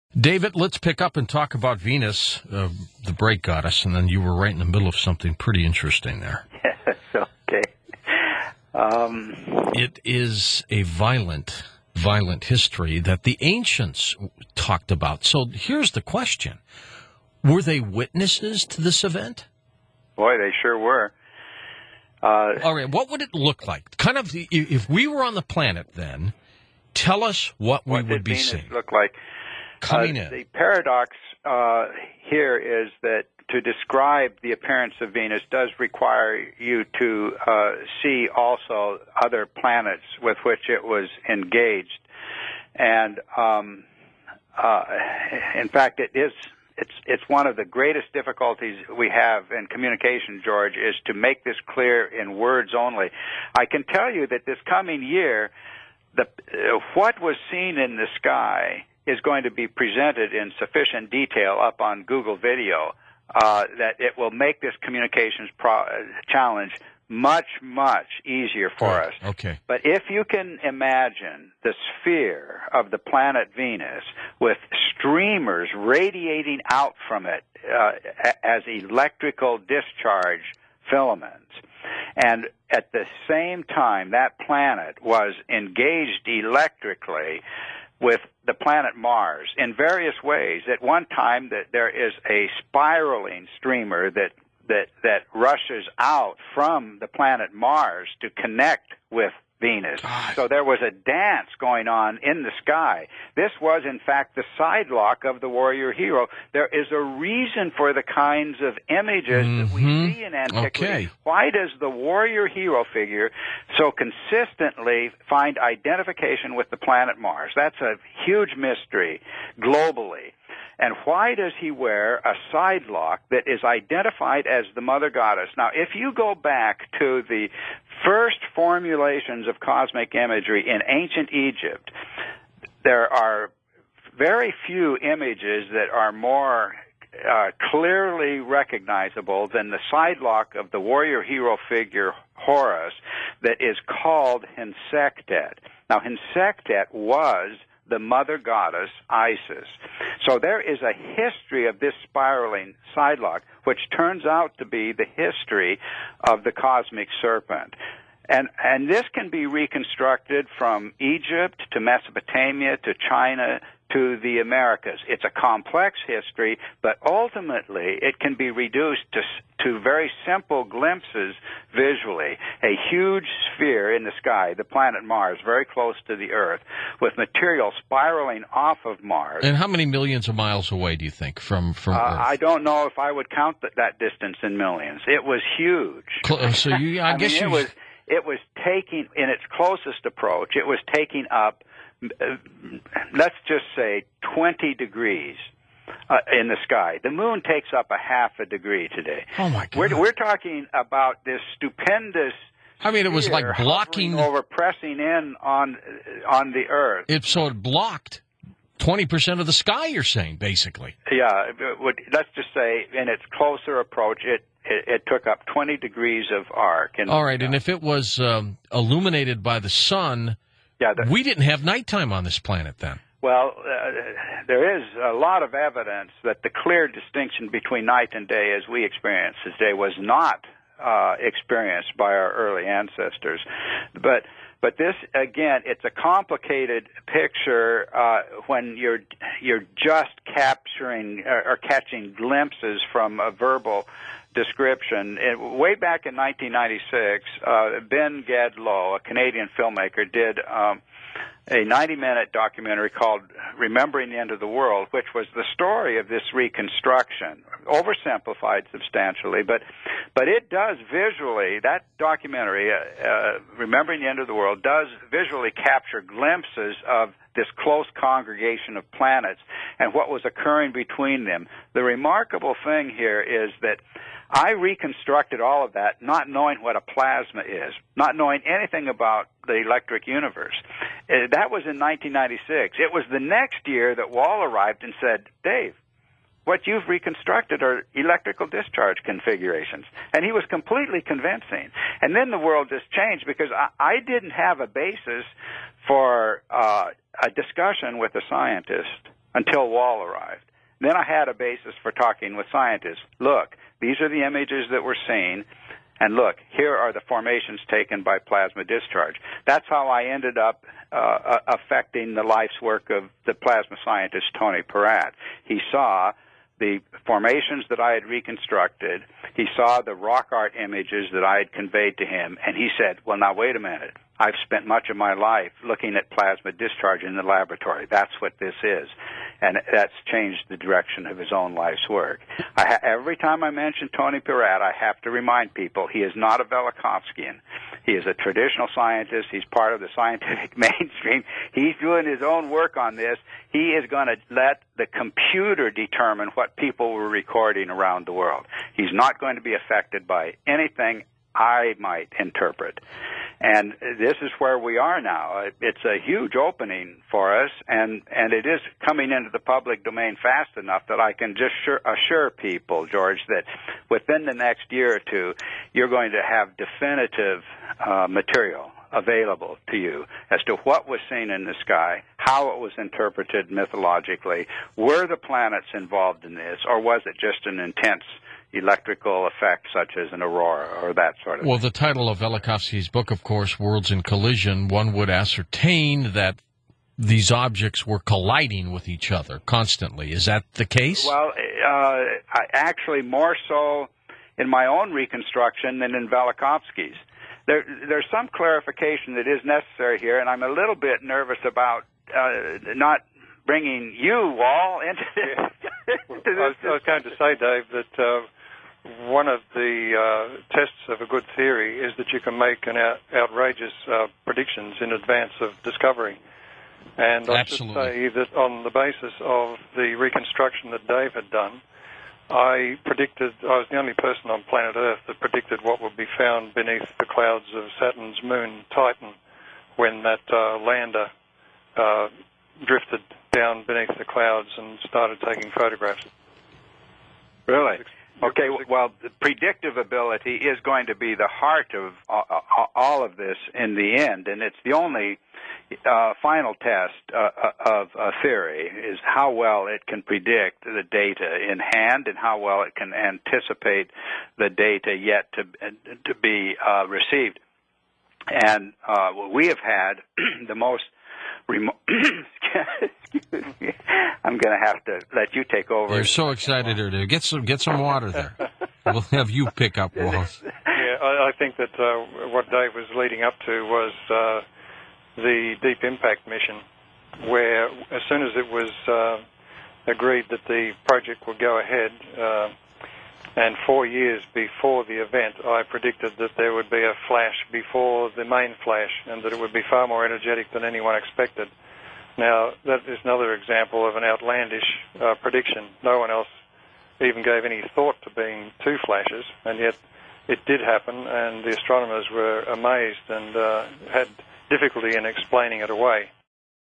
David, let's pick up and talk about Venus, the break goddess, and then you were right in the middle of something pretty interesting there. Yes, okay. It is a violent history that the ancients talked about. So here's the question. Were they witnesses to this event? Boy, they sure were. All right, what would it look like? Kind of, if we were on the planet then, tell us what we would be Venus seeing. Look like? Coming in. The paradox here is that to describe the appearance of Venus does require you to see also other planets with which it was engaged. And in fact, it's one of the greatest difficulties we have in communication, George, is to make this clear in words only. I can tell you that this coming year, what was seen in the sky is going to be presented in sufficient detail up on Google Video that it will make this communications challenge much, much easier for us. Okay. But if you can imagine the sphere of the planet Venus with streamers radiating out from it as electrical discharge filaments, and at the same time that planet was engaged electrically with the planet Mars in various ways. At one time, that there is a spiraling streamer that rushes out from the planet Mars to connect with Venus. God. So there was a dance going on in the sky. This was, in fact, the sidelock of the warrior hero. There is a reason for the kinds of images that we see in antiquity. Okay. Why does the warrior hero figure so consistently find identification with the planet Mars? That's a huge mystery globally. And why does he wear a sidelock that is identified as the mother goddess? Now, if you go back to the first formulations of cosmic imagery in ancient Egypt, there are very few images that are more clearly recognizable than the sidelock of the warrior hero figure Horus that is called Hensektet. Now, Hensektet was the mother goddess Isis. So there is a history of this spiraling sidelock, which turns out to be the history of the cosmic serpent. And this can be reconstructed from Egypt to Mesopotamia to China to the Americas. It's a complex history, but ultimately it can be reduced to very simple glimpses visually. A huge sphere in the sky, the planet Mars, very close to the Earth, with material spiraling off of Mars. And how many millions of miles away do you think from Earth? I don't know if I would count that distance in millions. It was huge. So I guess it was taking, in its closest approach, it was taking up, let's just say, 20 degrees in the sky. The moon takes up a half a degree today. Oh, my God. We're talking about this stupendous it was like blocking over, pressing in on the Earth. So it blocked 20% of the sky, you're saying, basically. Yeah, let's just say in its closer approach, it took up 20 degrees of arc. All right, and if it was illuminated by the sun, we didn't have nighttime on this planet then. Well, there is a lot of evidence that the clear distinction between night and day as we experience today was not experienced by our early ancestors. But this, again, it's a complicated picture when you're just capturing or catching glimpses from a verbal description. Way back in 1996, Ben Gadlow, a Canadian filmmaker, did a 90-minute documentary called Remembering the End of the World, which was the story of this reconstruction, oversimplified substantially, but it does visually, that documentary, Remembering the End of the World, does visually capture glimpses of this close congregation of planets and what was occurring between them. The remarkable thing here is that I reconstructed all of that not knowing what a plasma is, not knowing anything about the electric universe. That was in 1996. It was the next year that Wall arrived and said, Dave, what you've reconstructed are electrical discharge configurations. And he was completely convincing. And then the world just changed because I didn't have a basis for a discussion with a scientist until Wall arrived. Then I had a basis for talking with scientists. Look, these are the images that we're seeing, and look, here are the formations taken by plasma discharge. That's how I ended up affecting the life's work of the plasma scientist Tony Peratt. He saw the formations that I had reconstructed. He saw the rock art images that I had conveyed to him, and he said, well, now, wait a minute. I've spent much of my life looking at plasma discharge in the laboratory. That's what this is. And that's changed the direction of his own life's work. Every time I mention Tony Peratt, I have to remind people he is not a Velikovskyan. He is a traditional scientist. He's part of the scientific mainstream. He's doing his own work on this. He is going to let the computer determine what people were recording around the world. He's not going to be affected by anything I might interpret. And this is where we are now. It's a huge opening for us, and it is coming into the public domain fast enough that I can just assure people, George, that within the next year or two, you're going to have definitive material available to you as to what was seen in the sky, how it was interpreted mythologically, were the planets involved in this, or was it just an intense electrical effect such as an aurora or that sort of thing. Well, the title of Velikovsky's book, of course, Worlds in Collision, one would ascertain that these objects were colliding with each other constantly. Is that the case? Well, actually more so in my own reconstruction than in Velikovsky's. There's some clarification that is necessary here, and I'm a little bit nervous about not bringing you all into this. I was going to say, Dave, that one of the tests of a good theory is that you can make outrageous predictions in advance of discovery. And I should say that on the basis of the reconstruction that Dave had done, I was the only person on planet Earth that predicted what would be found beneath the clouds of Saturn's moon, Titan, when that lander drifted down beneath the clouds and started taking photographs. Really? Okay, well, the predictive ability is going to be the heart of all of this in the end, and it's the only final test of a theory, is how well it can predict the data in hand and how well it can anticipate the data yet to be received. And we have had the most excuse me. I'm going to have to let you take over. You're so excited here. Get some water there. We'll have you pick up, Wallace. Yeah, I think that what Dave was leading up to was the Deep Impact mission, where as soon as it was agreed that the project would go ahead, and 4 years before the event, I predicted that there would be a flash before the main flash and that it would be far more energetic than anyone expected. Now, that is another example of an outlandish prediction. No one else even gave any thought to being two flashes, and yet it did happen, and the astronomers were amazed and had difficulty in explaining it away.